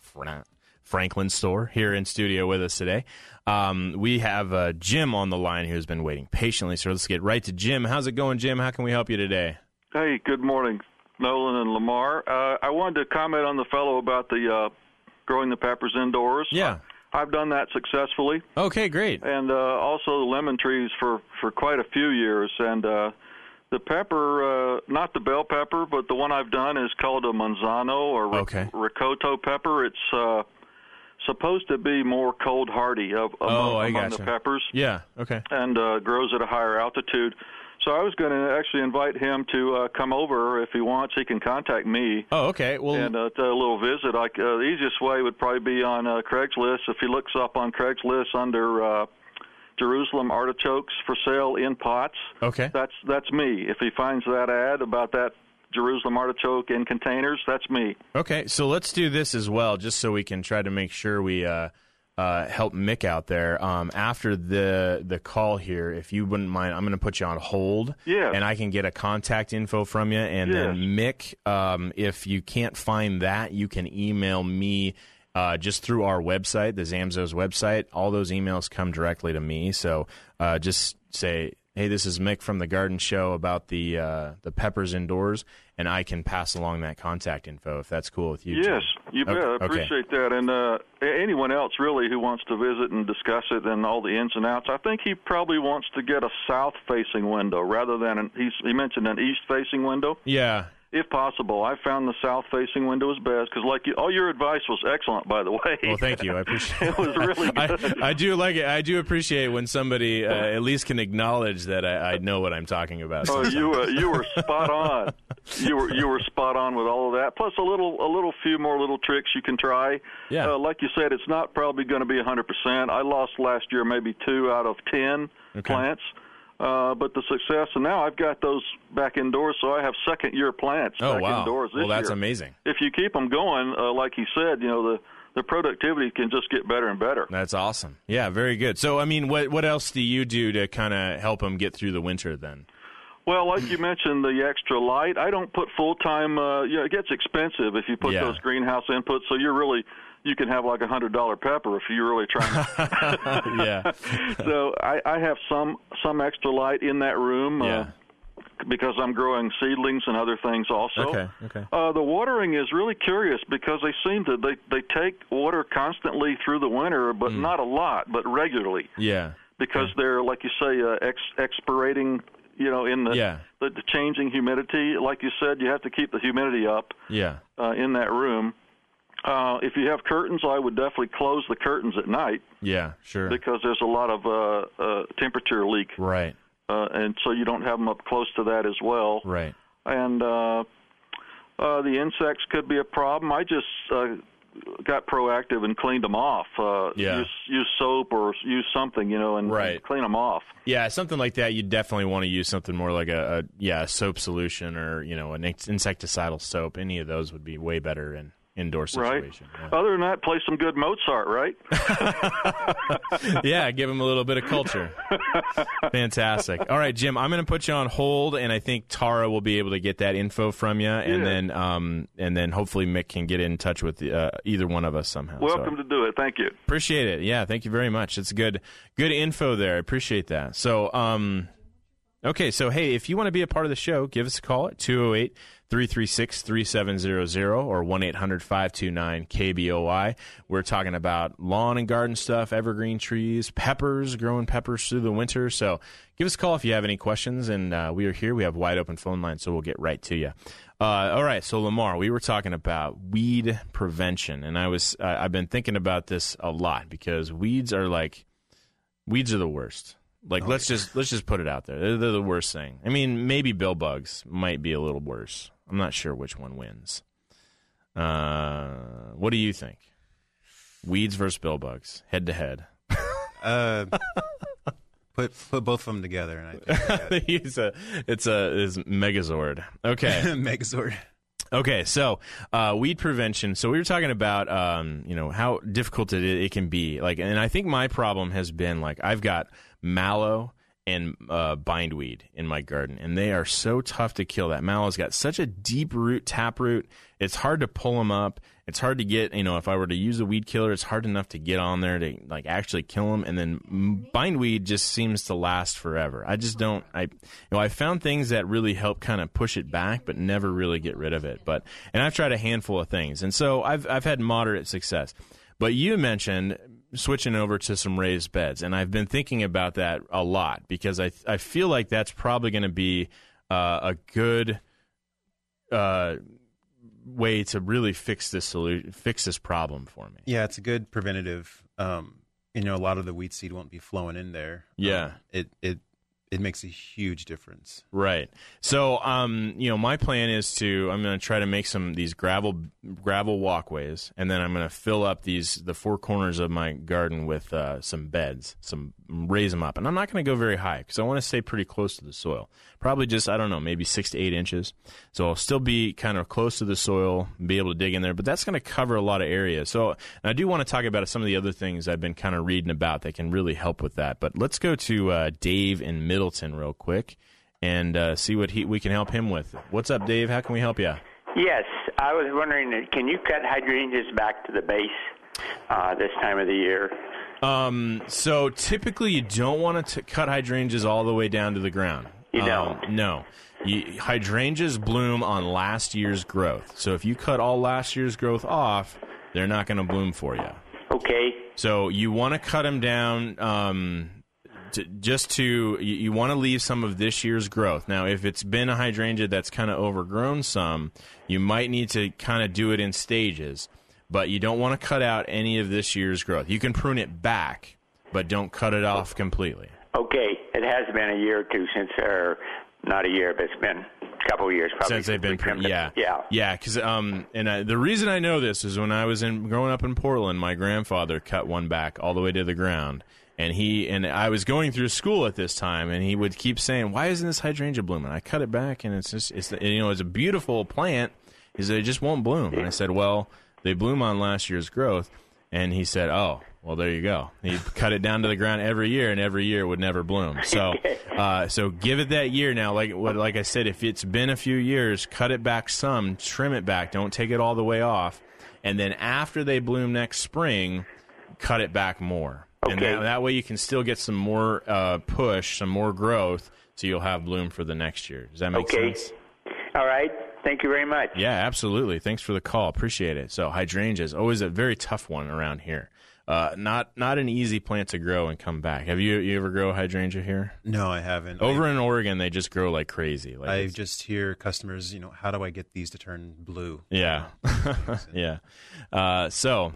Franklin store here in studio with us today. Um, we have uh, Jim on the line who's been waiting patiently, so let's get right to Jim. How's it going, Jim? How can we help you today? Hey, good morning, Nolan and Lamar. Uh, I wanted to comment on the fellow about the uh, growing the peppers indoors. Yeah. I've done that successfully. Okay, great. And uh, also the lemon trees for, for quite a few years. And uh, the pepper, uh, not the bell pepper, but the one I've done is called a manzano or okay. ricotta pepper. It's uh, supposed to be more cold hardy of, among, oh, I among gotcha. the peppers. Yeah, okay. And uh, grows at a higher altitude. So I was going to actually invite him to uh, come over if he wants. He can contact me. Oh, okay. Well, and uh, a little visit. Like uh, the easiest way would probably be on uh, Craigslist. If he looks up on Craigslist under uh, Jerusalem artichokes for sale in pots. Okay. That's that's me. If he finds that ad about that Jerusalem artichoke in containers, that's me. Okay. So let's do this as well, just so we can try to make sure we. Uh, Uh, help Mick out there. Um, after the the call here, if you wouldn't mind, I'm going to put you on hold. Yeah. And I can get a contact info from you. And yes. then Mick, um, if you can't find that, you can email me uh, just through our website, the Zamzows website. All those emails come directly to me. So uh, just say, hey, this is Mick from the Garden Show about the uh, the peppers indoors, and I can pass along that contact info if that's cool with you. Yes, Jim. you bet. Okay. I appreciate that. And uh, anyone else really who wants to visit and discuss it and all the ins and outs, I think he probably wants to get a south-facing window rather than an he's, he mentioned an east-facing window. Yeah. If possible. I found the south-facing window is best because, like, you, all your advice was excellent, by the way. Well, thank you. I appreciate it. It was really good. I, I do like it. I do appreciate when somebody uh, at least can acknowledge that I, I know what I'm talking about. Oh, you uh, you were spot on. You were you were spot on with all of that. Plus a little a little few more little tricks you can try. Yeah. Uh, like you said, it's not probably going to be one hundred percent. I lost last year maybe two out of ten okay. plants. Uh, but the success, and now I've got those back indoors, so I have second-year plants oh, back wow. indoors this well, that's year. amazing. If you keep them going, uh, like he said, you know, the, the productivity can just get better and better. That's awesome. Yeah, very good. So, I mean, what what else do you do to kind of help them get through the winter then? Well, like you mentioned, the extra light, I don't put full-time, uh, you know, it gets expensive if you put yeah. those greenhouse inputs, so you're really... You can have like a hundred dollar pepper if you're really trying. To yeah. So I, I have some some extra light in that room yeah. uh, because I'm growing seedlings and other things also. Okay. Okay. Uh, the watering is really curious because they seem to they they take water constantly through the winter, but mm. not a lot, but regularly. Yeah. Because yeah. they're like you say, uh, ex, expirating. You know, in the, yeah. the the changing humidity, like you said, you have to keep the humidity up. Yeah. Uh, in that room. Uh, if you have curtains, I would definitely close the curtains at night. Yeah, sure. Because there's a lot of uh, uh, temperature leak. Right. Uh, and so you don't have them up close to that as well. Right. And uh, uh, the insects could be a problem. I just uh, got proactive and cleaned them off. Uh, yeah. Use, use soap or use something, you know, and, right. and clean them off. Yeah, something like that. You definitely want to use something more like a, a yeah a soap solution or you know an insecticidal soap. Any of those would be way better in. Indoor situation. Right. Yeah. Other than that, play some good Mozart, right? yeah, give him a little bit of culture. Fantastic. All right, Jim, I'm going to put you on hold, and I think Tara will be able to get that info from you, and yeah. then um, and then hopefully Mick can get in touch with uh, either one of us somehow. Welcome so, to do it. Thank you. Appreciate it. Yeah, thank you very much. It's good, good info there. I appreciate that. So, um, okay, so hey, if you want to be a part of the show, give us a call at two oh eight, three three six, three seven zero zero or one eight hundred, five two nine, K B O I. We're talking about lawn and garden stuff, evergreen trees, peppers, growing peppers through the winter. So give us a call if you have any questions, and uh, we are here. We have wide open phone lines, so we'll get right to you. Uh, all right, so Lamar, we were talking about weed prevention, and I was uh, I've been thinking about this a lot because weeds are like weeds are the worst. Like oh, let's yeah. just let's just put it out there. They're, they're the worst thing. I mean, maybe bill bugs might be a little worse. I'm not sure which one wins. Uh, what do you think? Weeds versus bill bugs, head to head. Uh, put put both of them together, and I think I it's a it's a is Megazord. Okay, Megazord. Okay, so uh, weed prevention. So we were talking about um, you know how difficult it it can be. Like, and I think my problem has been like I've got mallow and uh, bindweed in my garden, and they are so tough to kill. That mallow's got such a deep root, taproot. It's hard to pull them up. It's hard to get, you know, if I were to use a weed killer, it's hard enough to get on there to like actually kill them. And then bindweed just seems to last forever. I just don't. I, you know, I found things that really help kind of push it back, but never really get rid of it. But and I've tried a handful of things, and so I've I've had moderate success. But you mentioned switching over to some raised beds, and I've been thinking about that a lot because I I feel like that's probably going to be uh, a good uh, way to really fix this solution, fix this problem for me. Yeah, it's a good preventative. Um, you know, a lot of the weed seed won't be flowing in there. Yeah, um, it it it makes a huge difference. Right. So, um, you know, my plan is to I'm going to try to make some these gravel gravel walkways, and then I'm going to fill up these the four corners of my garden with uh, some beds, some raise them up, and I'm not going to go very high because I want to stay pretty close to the soil. Probably just I don't know, maybe six to eight inches. So I'll still be kind of close to the soil, be able to dig in there, but that's going to cover a lot of area. So and I do want to talk about some of the other things I've been kind of reading about that can really help with that. But let's go to uh, Dave in Middleton real quick and uh, see what he, we can help him with. What's up, Dave? How can we help you? Yes, I was wondering, can you cut hydrangeas back to the base uh, this time of the year? Um, so typically you don't want to cut hydrangeas all the way down to the ground. You don't? Um, no. You, hydrangeas bloom on last year's growth. So if you cut all last year's growth off, they're not going to bloom for you. Okay. So you want to cut them down um, to, just to, you, you want to leave some of this year's growth. Now, if it's been a hydrangea that's kind of overgrown some, you might need to kind of do it in stages. But you don't want to cut out any of this year's growth. You can prune it back, but don't cut it off completely. Okay. It has been a year or two since, or not a year, but it's been a couple of years probably. Since they've been, pruned. yeah. Yeah. Yeah, because, um, and I, the reason I know this is when I was in growing up in Portland, my grandfather cut one back all the way to the ground. And he and I was going through school at this time, and he would keep saying, "Why isn't this hydrangea blooming?" I cut it back, and it's just, it's you know, it's a beautiful plant. He said, "It just won't bloom." And I said, "Well, they bloom on last year's growth." And he said, "Oh, well, there you go." He cut it down to the ground every year, and every year would never bloom. So, uh, so give it that year now. Like what, like I said, if it's been a few years, cut it back some, trim it back. Don't take it all the way off. And then after they bloom next spring, cut it back more. Okay. And that, that way you can still get some more uh, push, some more growth, so you'll have bloom for the next year. Does that make okay. sense? All right. Thank you very much. Yeah, absolutely. Thanks for the call. Appreciate it. So hydrangeas, always a very tough one around here. Uh, not not an easy plant to grow and come back. Have you you ever grow hydrangea here? No, I haven't. Over I, in Oregon, they just grow like crazy. Like I just hear customers, you know, how do I get these to turn blue? Yeah, yeah. Uh, so,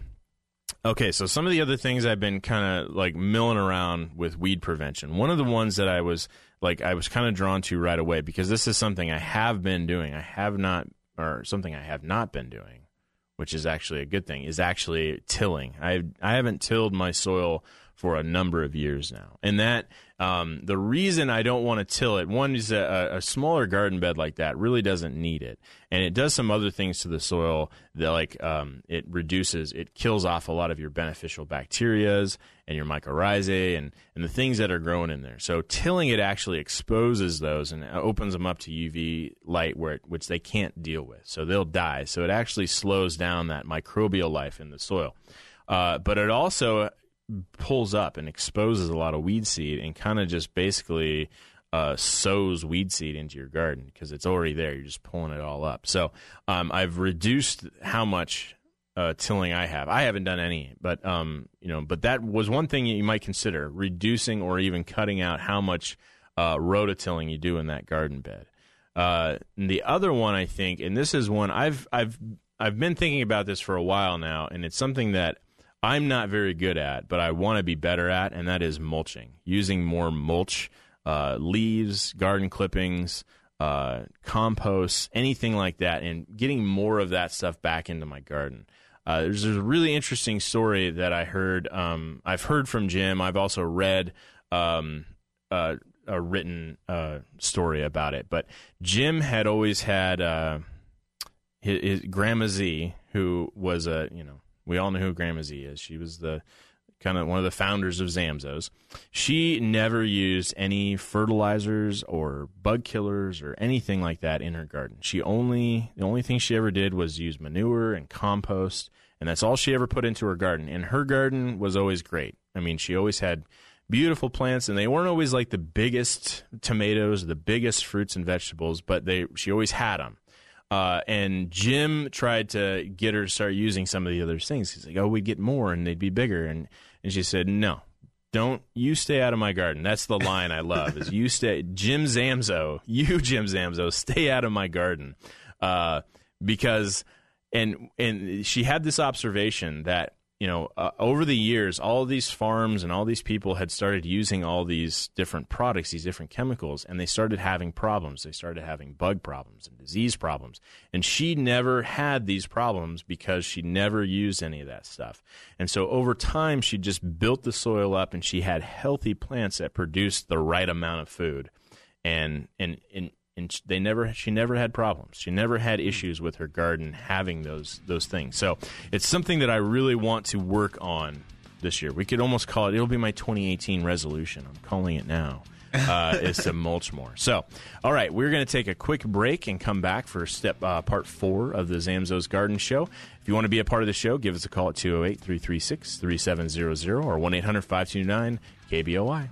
okay, so some of the other things I've been kind of like milling around with weed prevention. One of the ones that I was like I was kind of drawn to right away because this is something I have been doing. I have not, or something I have not been doing, which is actually a good thing, is actually tilling. I I haven't tilled my soil for a number of years now. And that, um, the reason I don't want to till it, one is a, a smaller garden bed like that really doesn't need it. And it does some other things to the soil that like, um, it reduces, it kills off a lot of your beneficial bacterias and your mycorrhizae and, and the things that are growing in there. So tilling it actually exposes those and opens them up to U V light where it, which they can't deal with. So they'll die. So it actually slows down that microbial life in the soil. Uh, but it also pulls up and exposes a lot of weed seed and kind of just basically uh, sows weed seed into your garden because it's already there. You're just pulling it all up. So um, I've reduced how much uh, tilling I have. I haven't done any, but um, you know, but that was one thing you might consider, reducing or even cutting out how much uh, rototilling you do in that garden bed. Uh, and the other one, I think, and this is one I've I've I've been thinking about this for a while now, and it's something that I'm not very good at, but I want to be better at, and that is mulching. Using more mulch, uh, leaves, garden clippings, uh, compost, anything like that, and getting more of that stuff back into my garden. Uh, there's, there's a really interesting story that I heard. Um, I've heard from Jim. I've also read um, uh, a written uh, story about it. But Jim had always had uh, his, his Grandma Z, who was a, you know, we all know who Grandma Z is. She was the kind of one of the founders of Zamzows. She never used any fertilizers or bug killers or anything like that in her garden. She only the only thing she ever did was use manure and compost, and that's all she ever put into her garden. And her garden was always great. I mean, she always had beautiful plants, and they weren't always like the biggest tomatoes, the biggest fruits and vegetables, but they she always had them. Uh, and Jim tried to get her to start using some of the other things. He's like, oh, we'd get more and they'd be bigger. And, and she said, no, don't, you stay out of my garden. That's the line I love is you stay, Jim Zamzow, you, Jim Zamzow, stay out of my garden. Uh, because, and, and she had this observation that, you know, uh, over the years, all these farms and all these people had started using all these different products, these different chemicals, and they started having problems. They started having bug problems and disease problems. And she never had these problems because she never used any of that stuff. And so over time, she just built the soil up, and she had healthy plants that produced the right amount of food. And, and, and, And they never, she never had problems. She never had issues with her garden having those those things. So it's something that I really want to work on this year. We could almost call it, it'll be my twenty eighteen resolution. I'm calling it now, uh, is to mulch more. So, all right, we're going to take a quick break and come back for step uh, part four of the Zamzows Garden Show. If you want to be a part of the show, give us a call at two oh eight, three three six, three seven zero zero or one eight hundred, five two nine, K B O I.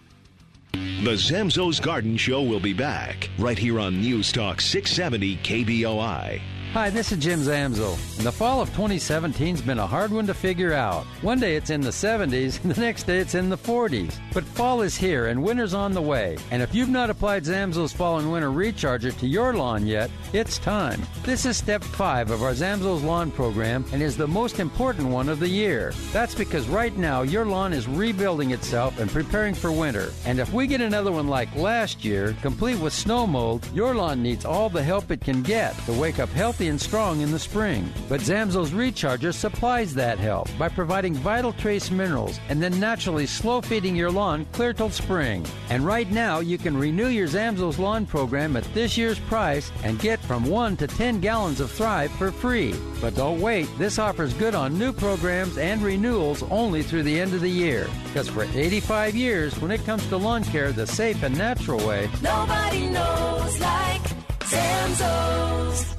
The Zamzows Garden Show will be back right here on News Talk six seventy K B O I. Hi, this is Jim Zamzow. And the fall of twenty seventeen's been a hard one to figure out. One day it's in the seventies, and the next day it's in the forties. But fall is here, and winter's on the way. And if you've not applied Zamzow's Fall and Winter Recharger to your lawn yet, it's time. This is step five of our Zamzow's Lawn program and is the most important one of the year. That's because right now your lawn is rebuilding itself and preparing for winter. And if we get another one like last year, complete with snow mold, your lawn needs all the help it can get to wake up healthy and strong in the spring. But Zamzow's Recharger supplies that help by providing vital trace minerals and then naturally slow feeding your lawn clear till spring. And right now you can renew your Zamzow's Lawn program at this year's price and get from one to ten gallons of Thrive for free. But don't wait, this offer's good on new programs and renewals only through the end of the year. Because for eighty-five years, when it comes to lawn care the safe and natural way, nobody knows like Zamzow's.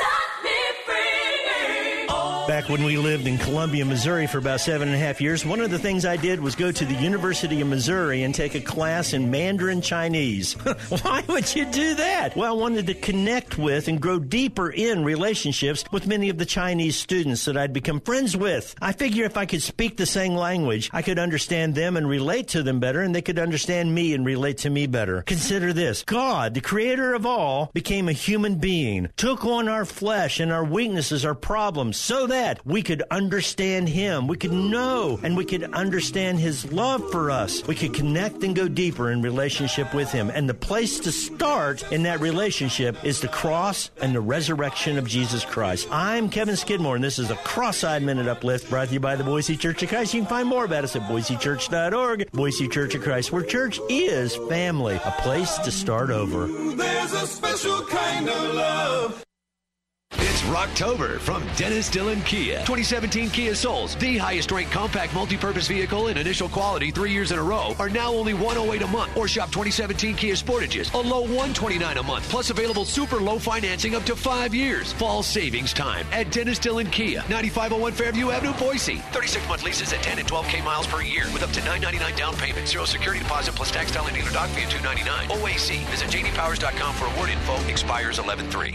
Back when we lived in Columbia, Missouri for about seven and a half years, one of the things I did was go to the University of Missouri and take a class in Mandarin Chinese. Why would you do that? Well, I wanted to connect with and grow deeper in relationships with many of the Chinese students that I'd become friends with. I figure if I could speak the same language, I could understand them and relate to them better, and they could understand me and relate to me better. Consider this. God, the creator of all, became a human being, took on our flesh and our weaknesses, our problems, so that we could understand him, we could know, and we could understand his love for us. We could connect and go deeper in relationship with him. And the place to start in that relationship is the cross and the resurrection of Jesus Christ. I'm Kevin Skidmore, and this is a Cross-Eyed Minute Uplift brought to you by the Boise Church of Christ. You can find more about us at boise church dot org. Boise Church of Christ, where church is family, a place to start over. There's a special kind of love. It's Rocktober from Dennis Dillon Kia. twenty seventeen Kia Souls, the highest-ranked compact multi-purpose vehicle in initial quality three years in a row, are now only one hundred eight dollars a month. Or shop twenty seventeen Kia Sportages, a low one hundred twenty-nine dollars a month, plus available super low financing up to five years. Fall savings time at Dennis Dillon Kia, ninety-five oh one Fairview Avenue, Boise. thirty-six month leases at ten and twelve K miles per year with up to nine ninety-nine down payment. Zero security deposit plus tax, title, and dealer doc fee of two ninety-nine. O A C. Visit j d powers dot com for award info. Expires eleven three.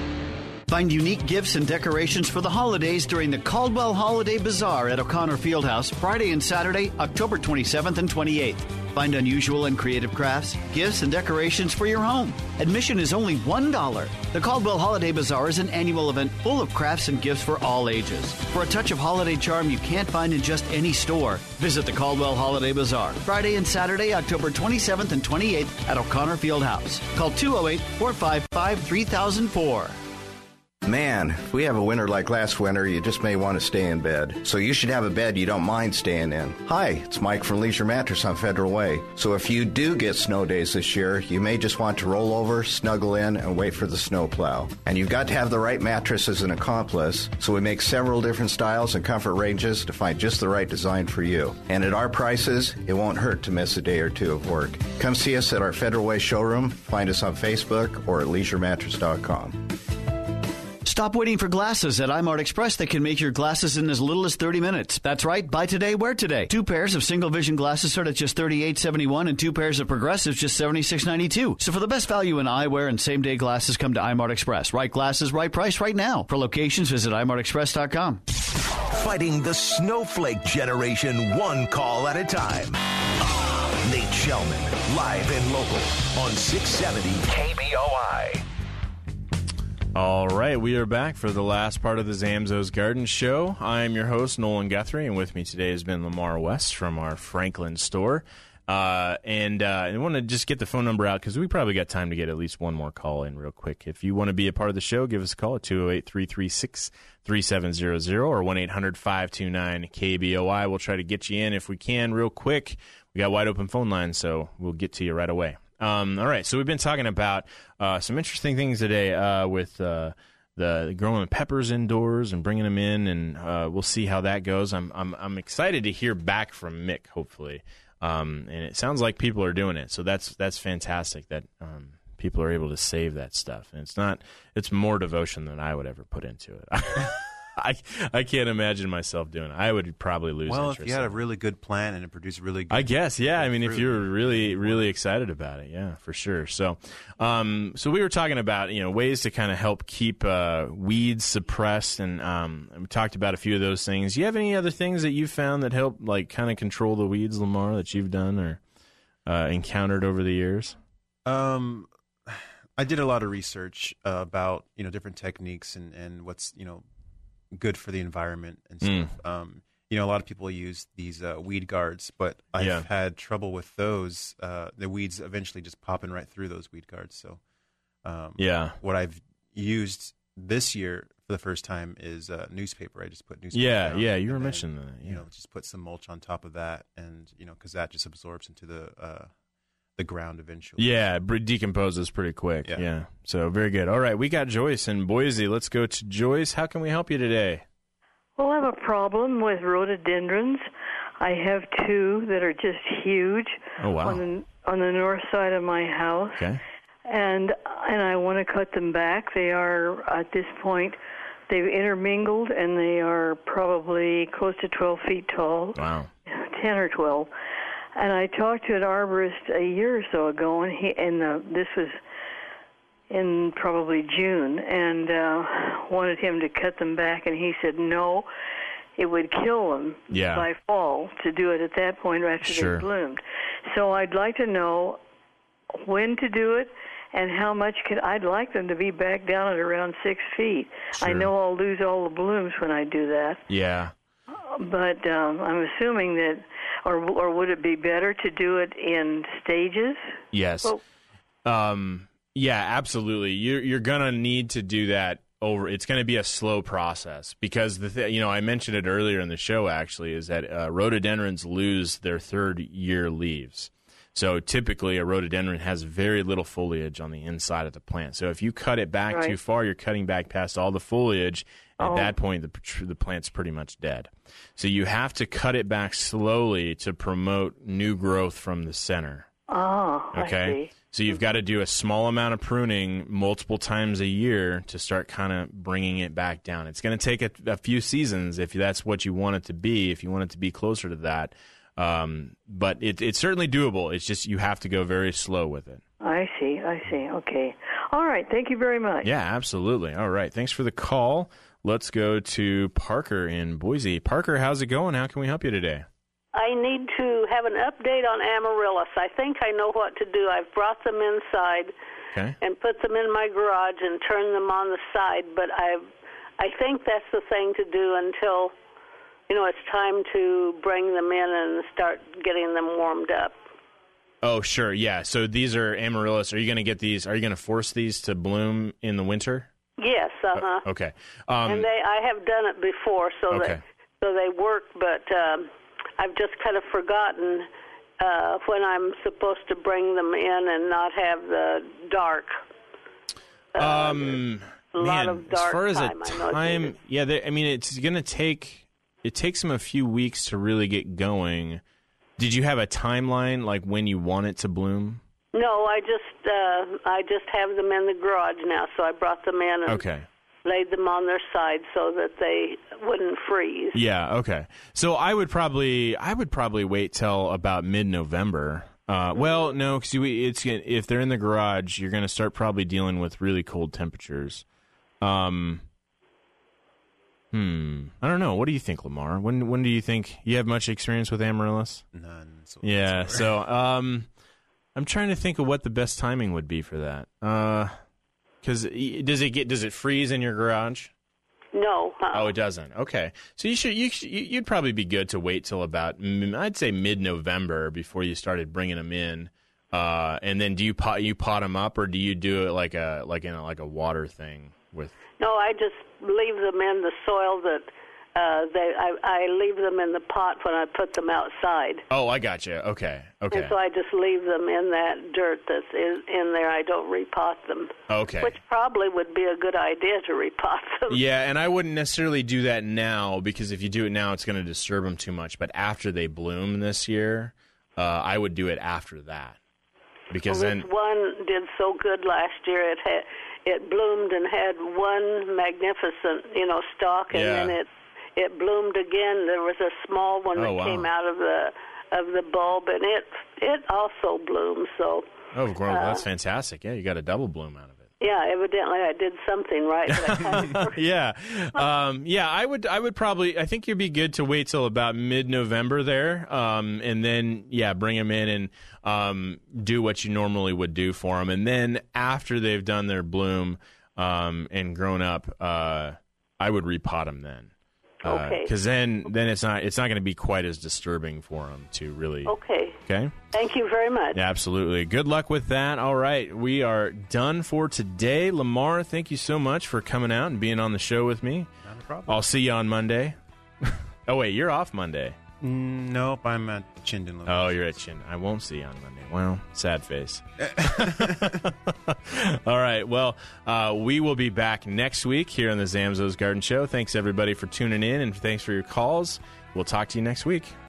Find unique gifts and decorations for the holidays during the Caldwell Holiday Bazaar at O'Connor Fieldhouse, Friday and Saturday, October twenty-seventh and twenty-eighth. Find unusual and creative crafts, gifts, and decorations for your home. Admission is only one dollar. The Caldwell Holiday Bazaar is an annual event full of crafts and gifts for all ages. For a touch of holiday charm you can't find in just any store, visit the Caldwell Holiday Bazaar, Friday and Saturday, October twenty-seventh and twenty-eighth at O'Connor Fieldhouse. Call two oh eight, four five five, three thousand four. Man, if we have a winter like last winter, you just may want to stay in bed. So you should have a bed you don't mind staying in. Hi, it's Mike from Leisure Mattress on Federal Way. So if you do get snow days this year, you may just want to roll over, snuggle in, and wait for the snow plow. And you've got to have the right mattress as an accomplice, so we make several different styles and comfort ranges to find just the right design for you. And at our prices, it won't hurt to miss a day or two of work. Come see us at our Federal Way showroom, find us on Facebook or at leisure mattress dot com. Stop waiting for glasses at iMart Express. They can make your glasses in as little as thirty minutes. That's right. Buy today, wear today. Two pairs of single vision glasses start at just thirty-eight seventy-one, and two pairs of progressives just seventy-six ninety-two. So for the best value in eyewear and same day glasses, come to iMart Express. Right glasses, right price, right now. For locations, visit i mart express dot com. Fighting the snowflake generation one call at a time. Nate Shellman, live and local on six seventy K B O I. All right, we are back for the last part of the Zamzows Garden Show. I am your host, Nolan Guthrie, and with me today has been Lamar West from our Franklin store. Uh, and uh, I want to just get the phone number out because we probably got time to get at least one more call in real quick. If you want to be a part of the show, give us a call at two oh eight, three three six, three seven zero zero or one eight hundred, five two nine, K B O I. We'll try to get you in if we can real quick. We got wide open phone lines, so we'll get to you right away. Um, all right, so we've been talking about uh, some interesting things today uh, with uh, the growing peppers indoors and bringing them in, and uh, we'll see how that goes. I'm I'm I'm excited to hear back from Mick, hopefully, um, and it sounds like people are doing it, so that's that's fantastic that um, people are able to save that stuff, and it's not it's more devotion than I would ever put into it. I I can't imagine myself doing it. I would probably lose well, interest. Well, if you had a really good plan and it produced really good I guess, yeah. I mean, fruit, if you were really, really excited about it, yeah, for sure. So, um, so we were talking about, you know, ways to kind of help keep uh, weeds suppressed, and um, we talked about a few of those things. Do you have any other things that you found that help, like, kind of control the weeds, Lamar, that you've done or uh, encountered over the years? Um, I did a lot of research uh, about, you know, different techniques and, and what's, you know, good for the environment and stuff. Mm. Um, you know, a lot of people use these uh, weed guards, but I've yeah. had trouble with those. Uh, the weeds eventually just popping right through those weed guards. So, um, yeah, what I've used this year for the first time is uh, newspaper. I just put newspaper. Yeah, down yeah, you were then, mentioning that. Yeah. You know, just put some mulch on top of that, and you know, because that just absorbs into the uh, the ground eventually. Yeah, it decomposes pretty quick. Yeah. yeah. So very good. All right, we got Joyce in Boise. Let's go to Joyce. How can we help you today? Well, I have a problem with rhododendrons. I have two that are just huge. Oh, wow. On the, on the north side of my house. Okay. And and I want to cut them back. They are, at this point, they've intermingled, and they are probably close to twelve feet tall. Wow. ten or twelve. And I talked to an arborist a year or so ago, and he and uh, this was in probably June, and uh, wanted him to cut them back, and he said no, it would kill them yeah. by fall to do it at that point after sure. they bloomed. So I'd like to know when to do it and how much could I'd like them to be back down at around six feet. Sure. I know I'll lose all the blooms when I do that. Yeah. But um, I'm assuming that, or or would it be better to do it in stages? Yes. Well, um, yeah, absolutely. You're you're gonna need to do that over. It's going to be a slow process because the th- you know I mentioned it earlier in the show. Actually, is that uh, rhododendrons lose their third year leaves. So typically, a rhododendron has very little foliage on the inside of the plant. So if you cut it back right. too far, you're cutting back past all the foliage. At oh. that point, the the plant's pretty much dead. So you have to cut it back slowly to promote new growth from the center. Oh, okay. I see. So you've got to do a small amount of pruning multiple times a year to start kind of bringing it back down. It's going to take a, a few seasons if that's what you want it to be, if you want it to be closer to that. Um, but it, it's certainly doable. It's just you have to go very slow with it. I see. I see. Okay. All right. Thank you very much. Yeah, absolutely. All right. Thanks for the call. Let's go to Parker in Boise. Parker, how's it going? How can we help you today? I need to have an update on amaryllis. I think I know what to do. I've brought them inside okay. and put them in my garage and turned them on the side, but I I think that's the thing to do until, you know, it's time to bring them in and start getting them warmed up. Oh, sure. Yeah. So these are amaryllis. Are you going to get these? Are you going to force these to bloom in the winter? Yes, uh huh. Uh, okay. Um, and they, I have done it before, so okay. they, so they work. But um, I've just kind of forgotten uh, when I'm supposed to bring them in and not have the dark. Uh, um, a man, lot of dark as far as time, a I know time, it's yeah, they, I mean, it's going to take it takes them a few weeks to really get going. Did you have a timeline, like when you want it to bloom? No, I just uh, I just have them in the garage now, so I brought them in and Okay. laid them on their side so that they wouldn't freeze. Yeah. Okay. So I would probably I would probably wait till about mid-November. Uh, well, no, because it's if they're in the garage, you're going to start probably dealing with really cold temperatures. Um. Hmm. I don't know. What do you think, Lamar? When when do you think you have much experience with amaryllis? None. So Yeah. So um, I'm trying to think of what the best timing would be for that. Uh, because does it get does it freeze in your garage? No. Uh-uh. Oh, it doesn't. Okay, so you should you should, you'd probably be good to wait till about mm, I'd say mid-November before you started bringing them in. Uh, and then do you pot you pot them up, or do you do it like a like in a, like a water thing with? No, I just leave them in the soil that uh, they. I, I leave them in the pot when I put them outside. Oh, I got you. Okay, okay. And so I just leave them in that dirt that's in, in there. I don't repot them. Okay. Which probably would be a good idea to repot them. Yeah, and I wouldn't necessarily do that now because if you do it now, it's going to disturb them too much. But after they bloom this year, uh, I would do it after that because well, then. This one did so good last year. It had. It bloomed and had one magnificent, you know, stalk, and Yeah. then it it bloomed again. There was a small one that Oh, wow. came out of the of the bulb, and it it also bloomed. So Oh, well, uh, that's fantastic. Yeah, you got a double bloom out of it. yeah, evidently I did something right. But I kind of yeah, um, yeah. I would, I would probably. I think you'd be good to wait till about mid-November there, um, and then yeah, bring them in and um, do what you normally would do for them, and then after they've done their bloom um, and grown up, uh, I would repot them then. Okay. Because then, then it's not, it's not going to be quite as disturbing for them to really. Okay. Okay. Thank you very much. Yeah, absolutely. Good luck with that. All right. We are done for today. Lamar, thank you so much for coming out and being on the show with me. Not a problem. I'll see you on Monday. Oh, wait, you're off Monday. Mm, nope, I'm at Chinden. Oh, you're at Chinden. I won't see you on Monday. Well, sad face. All right. Well, uh, we will be back next week here on the Zamzows Garden Show. Thanks, everybody, for tuning in, and thanks for your calls. We'll talk to you next week.